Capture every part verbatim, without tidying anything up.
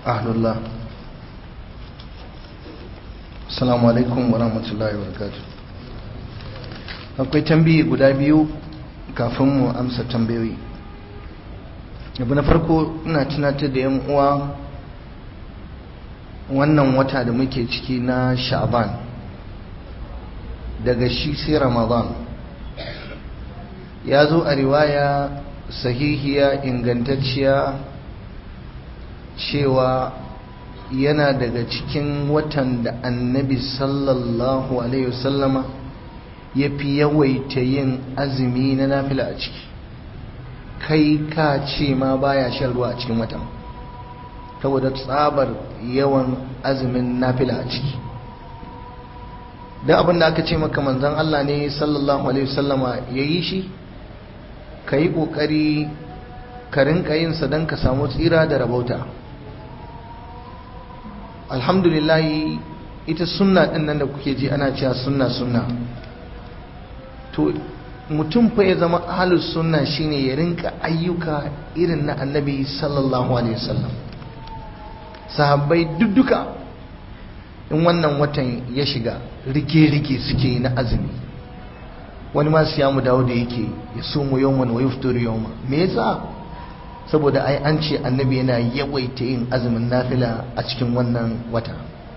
ahlullah. Assalamu alaikum wa rahmatullahi wa barakatuh. Akwai tambayi guda biyu kafin mu amsa tambayoyi. Abu na farko ina tunatar da yan uwa wannan wata da muke ciki na Sha'ban, daga shi sai Ramadan. Ya zo a riwaya sahihiya ingantacciya cewa yana daga cikin watan da annabi sallallahu alaihi wasallama ya fi yawaita yin azumi na nafila a ciki, kai ka ce ma baya shan ruwa a cikin watan saboda tsabar yawan azumin nafila a ciki. da abin da aka ce maka manzon Allah ne sallallahu alaihi wasallama ya yi shi, ka yi ƙoƙari ka rinka yin sa don ka samu tsira da rabauta. Alhamdulillahi, ita sunna ɗin nan da kuke ji ana cewa sunna sunna, to mutum fa ya zama ahlus sunna shine ya rinka ayyuka irin na annabi sallallahu alaihi wasallam. Sahabbai dudduka in wannan watan ya shiga rike-rike suke na azumi, wani ma siyamu dawo da yake ya sumu yawman wa yuftiru yawma. Me yasa? Saboda ai an ce annabi yana yawaita yin azumin nafila a cikin wannan wata.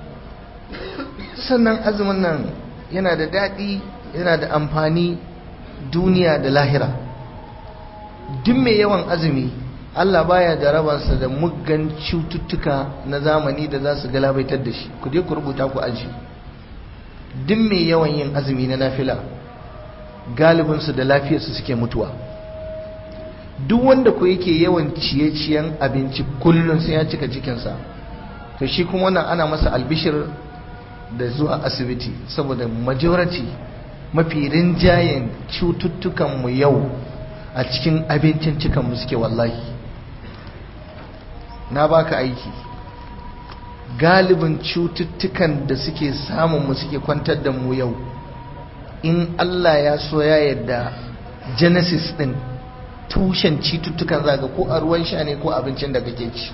Sannan azumin nan yana da daɗi, yana da amfani duniya da lahira. Duk mai yawan azumi Allah baya jarabansa da muggan cututtuka na zamani da za su galabaitar da shi. Ku je ku rubuta ku aji. Duk mai yawan yin azumi na nafila galibinsu da lafiyarsu suke mutuwa. Duk wanda ku yake yawan ciye-ciyen abinci kullum sai ya cika cikinsa, to shi kuma wannan ana masa albishir da zuwa asibiti, saboda majority mafi rinjayen cututtukanmu yau a cikin abincin cikanmu suke. Wallahi na baka aiki, galibin cututtukan da suke samun mu suke kwantar da mu yau, in Allah ya so ya yarda genesis din tushen cututtukan zaga ko a ruwan sha ne ko abincin da kake ci.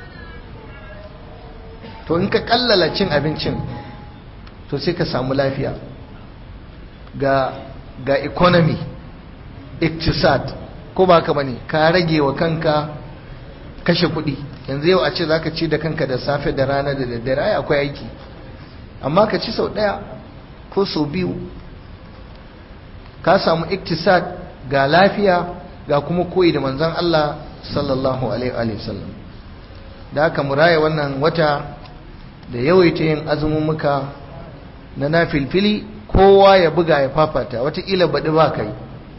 To in ka kallala cin abincin to sai ka samu lafiya. ga ga economy, iktisad, ko ba ka bane, ka rage wa kanka kashe kuɗi. Yanzu yau a ce zaka ci da kanka da safe da rana da daddare, ai akwai aiki, amma ka ci sau ɗaya ko sau biyu ka samu iktisad, ga lafiya, ga kuma koyi da manzon Allah sallallahu alaihi wa sallam. da haka mu raya wannan wata da yawaita yin azumin muka na nafilfili, kowa ya buga ya fafata. Wataƙila baɗi ba kai,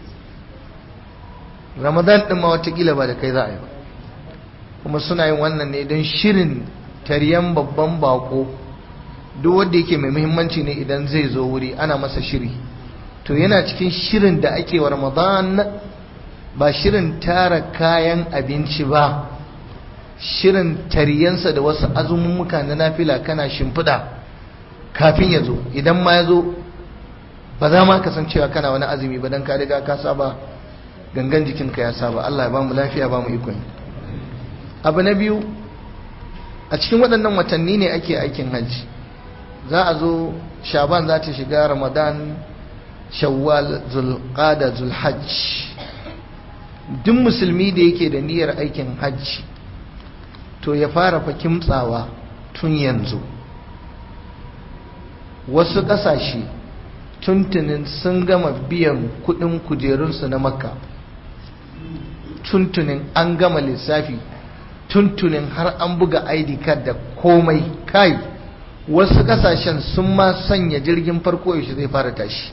Ramadan ɗin ma wataƙila ba da kai za a yi ba. Kuma suna yin wannan ne don shirin taryan babban bako. Duk wanda yake mai muhimmanci ne idan zai zo wuri ana masa shiri, to yana cikin shirin da ake wa Ramadan, ba shirin tara kayan abinci ba, shirin taryansa da wasu azumumuka na nafila kana shimfiɗa kafin ya zo. Idan ma ya zo ba za ma kasancewa kana wani azumi ba, don ka riga ka saba, gangan jikinka ya saba. Allah ya ba mu lafiya, ba mu ikon. Abu na biyu, a cikin waɗannan watanni ne ake aikin hajji. Za a zo Shaban, za ta shiga Ramadan, Shawwal, Zulqada, Zulhajj. Duk musulmi da yake da niyyar aikin hajji to ya fara fa kimtsawa tun yanzu. Wasu ƙasashe tuntunin sun gama biyan kuɗin kujerunsu na Makka, tuntunin an gama lissafi, tuntunin har an buga I D card da komai. Kai, wasu ƙasashen sun ma sanya jirgin farko yaushe zai fara tashi.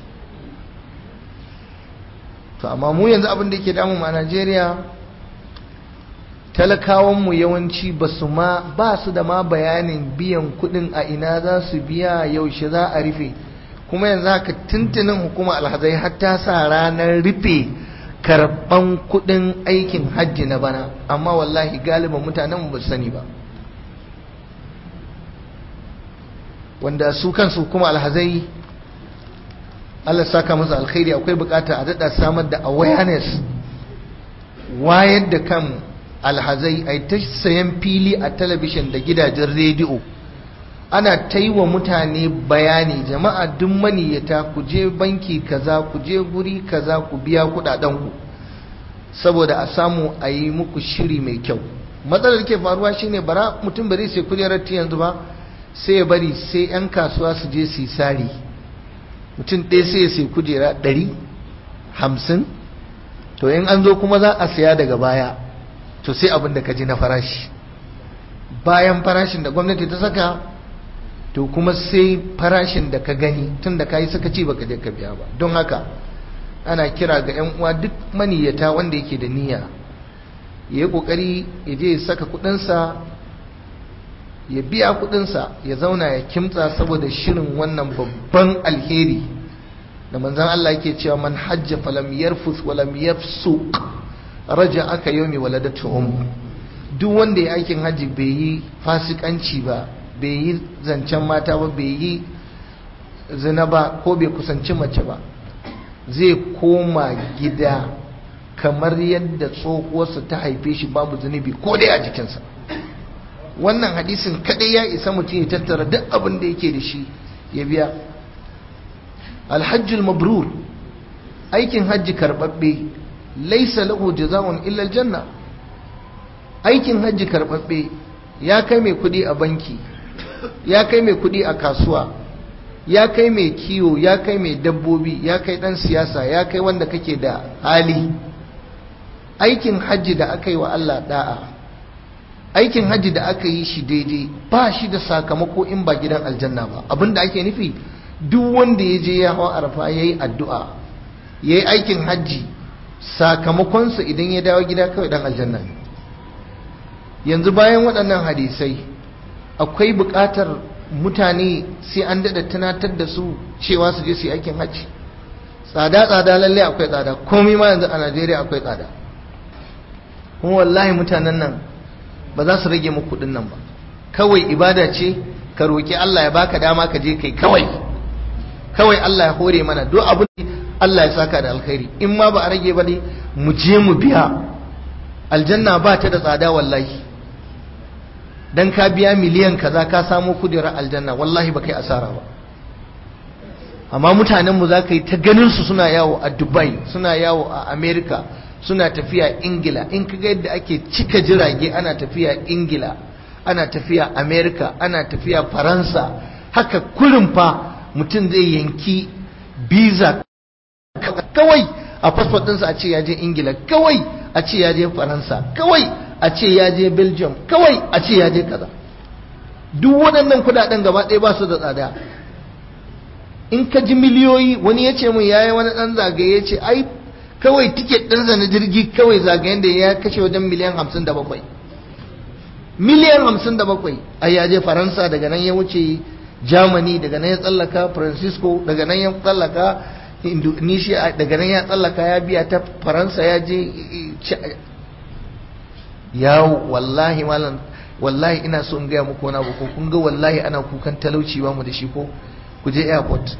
To amma mu yanzu abin da yake damu a Najeriya, talakawanmu yawanci ba su ma ba su da ma bayanin biyan kuɗin a ina za su biya, yaushe za a rufe. Kuma yanzu haka tuntunin hukuma alhazai har ta sa ranar rufe karɓan kuɗin aikin hajji na bana, amma wallahi galiban mutanen ba su sani ba. Wanda su kansu hukuma alhazai, Allah saka musu alkhairi, akwai bukata a daɗa samar da awareness, wayar da kan alhazai ai ta sayan fili a talabishin da gidajen rediyo ana ta yi wa mutane bayani, jama'a duk maniyyata ku je banki kaza, ku je guri kaza, ku biya kudaden ku saboda a samu a yi muku shiri mai kyau. Matsalar ke faruwa shine bara mutum bari sai kujerar ta yanzu ba, sai ya bari sai yan kasuwa su je su sari, mutum ɗaya sai ya sai kujera ɗari hamsin, to in an zo kuma za a saya daga baya, to sai abin da ka ji na farashi, bayan farashin da gwamnati ta saka, to kuma sai farashin da ka gani tun da ka yi sakaci baka je ka biya ba. Don haka ana kira ga 'yan uwa duk maniyyata wanda yake da niyya ya yi kokari ya je ya saka kudinsa, ya biya kudinsa, ya zauna ya kimtsa saboda shirin wannan babban alheri da manzon Allah yake cewa man hajja falam yarfus walam yafsuq raja aka yawmi waladatu um. Duk wanda ya aikin haji bai yi fasikanci ba, bai yi zancen mata ba, bai yi zina ba, ko bai kusanci mace ba, zai koma gida kamar yadda tsohuwarsa ta haife shi babu zunubi ko dai a jikinsa. Wannan hadisin kadai ya isa mutum ya tattara duk abin da yake da shi ya biya. Alhajjul mabrur, aikin hajji karbabbe, laisa lahu jazaa'un illa aljanna. Aikin hajji karbabbe ya kai mai kudi a banki, ya kai mai kudi a kasuwa, ya kai mai kiwo, ya kai mai dabbobi, ya kai dan siyasa, ya kai wanda kake da hali. Aikin hajji da aka yi wa Allah da'a, aikin hajji da aka yi shi daidai, ba shi da sakamako in ba gidan aljanna ba. Abinda ake nufi, duk wanda ya je ya hawa arfa ya yi addu'a, ya yi aikin hajji, sakamakonsa idan ya dawo gida kawai dan aljanna ne. Yanzu bayan waɗannan hadisai akwai buƙatar mutane sai an daɗa tunatar da su cewa su je su yi aikin hajji. Tsada tsada lalle akwai tsada, komai ma yanzu a Najeriya akwai tsada, kuma wallahi mutanen nan ba za su rage muku kuɗin nan ba. Kawai ibada ce, ka roƙi Allah ya baka dama ka je kai kawai kawai Allah ya hore mana duk abu Allah ya saka da alkhairi. In ma ba a rage ba ne mu je mu biya. Aljanna ba ta da tsada wallahi, dan ka biya miliyan kaza ka samu kudirar aljanna, wallahi ba kai asara ba. Amma mutanen mu za ka yi ta ganin su suna yawo a Dubai, suna yawo a America, suna tafiya Ingila. In ka ga yadda ake cika jirage ana tafiya Ingila, ana tafiya America, ana tafiya Faransa, haka kurin fa mutum zai yanki biza kawai a passport ɗinsa a ce ya je Ingila, kawai a ce ya je Faransa, kawai a ce ya je Belgium, kawai a ce ya je kaza. Duk waɗannan kudaden gaba ɗaya ba su da tsada. In ka ji miliyoyi, wani ya ce mun yayi wani ɗan zagaye ya ce ai kawai tiket ɗinsa na jirgi kawai zagayen da ya kashe wajen miliyan hamsin da bakwai. Miliyan hamsin da bakwai ai ya je Faransa, daga nan ya wuce Germany, daga nan ya tsallaka Francisco, daga nan ya tsallaka Indonesia, daga nan ya tsallaka ya biya ta Faransa ya je yawo. Wallahi malam, wallahi ina so in gaya muku wani abu, ko kun ga wallahi ana kukan talauci ba mu da shi ko, ku je airport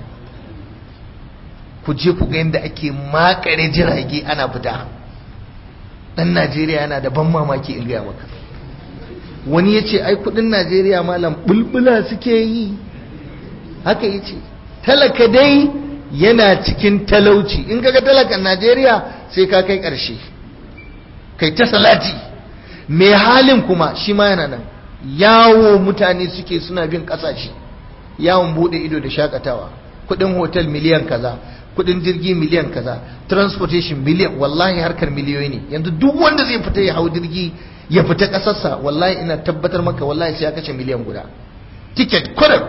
ku je ku ga yadda ake makare jirage ana fita. Dan Najeriya yana da ban mamaki in gaya maka. Wani ya ce ai kudin Najeriya malam bulbula suke yi, haka ya ce. Talaka dai yana cikin talauci. In kaga talakan Najeriya sai ka kai ƙarshe, kai ta salati. Mai halin kuma shi ma yana nan, yawo mutane suke suna bin ƙasashe, yawon bude ido da shakatawa. Kudin hotel miliyan kaza, kudin jirgi miliyan kaza, transportation miliyan. Wallahi harkar miliyoyi ne. Yanzu duk wanda zai fita ya hau jirgi ya fita ƙasarsa, wallahi ina tabbatar maka wallahi sai ya kashe miliyan guda ticket kurum.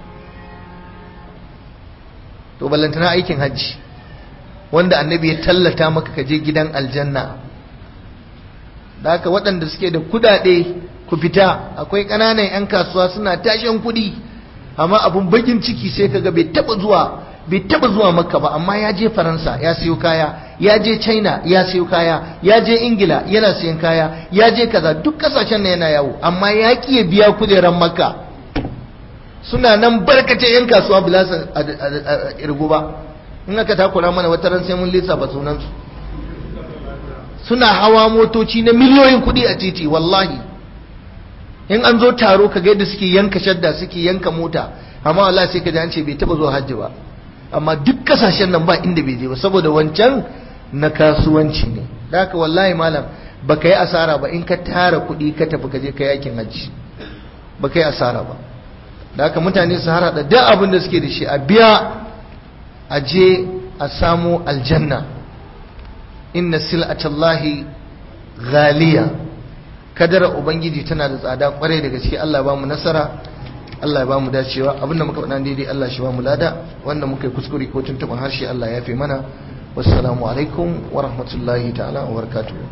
To ballantana aikin hajji wanda annabi ya tallata maka ka je gidan aljanna. Da haka waɗanda suke da kudade ku fita. Akwai ƙananan 'yan kasuwa suna tashin kuɗi, amma abun bakin ciki sai kaga bai taba zuwa bai taba zuwa Makka ba, amma ya je Faransa ya siyo kaya, ya je China ya siyo kaya, ya je Ingila yana siyan kaya, ya je kaza, duk kasashen nan yana yawo, amma ya ki ya biya kujeran Makka. Suna nan barkace 'yan kasuwa bilasa a irgo ba. In aka takura mana wata ran sai mun lissafa sunansu. suna hawa motoci na miliyoyin kuɗi a titi wallahi. In an zo taro ka ga yadda suke yanka shadda suke yanka mota, amma wallahi sai ka ji an ce bai taba zuwa hajji ba, amma duk kasashen nan ba inda bai je ba saboda wancan na kasuwanci ne. Da haka wallahi malam baka yi asara ba in ka tara kuɗi ka tafi ka je ka yakin hajji, baka yi asara ba. Da haka mutane su harada duk abin da suke da shi a biya, a je a samu aljanna. Inna sil'atallahi ghaliya, kadara ubangiji tana da tsada kwarai da gaske. Allah ya ba mu nasara, Allah ya ba mu dacewa. Abinda muka faɗa daidai Allah shi ba mu lada, wanda muka yi kuskure ko tuntuɓin harshe Allah ya fi mana. Wassalamu alaikum wa rahmatullahi ta'ala wa barakatuh.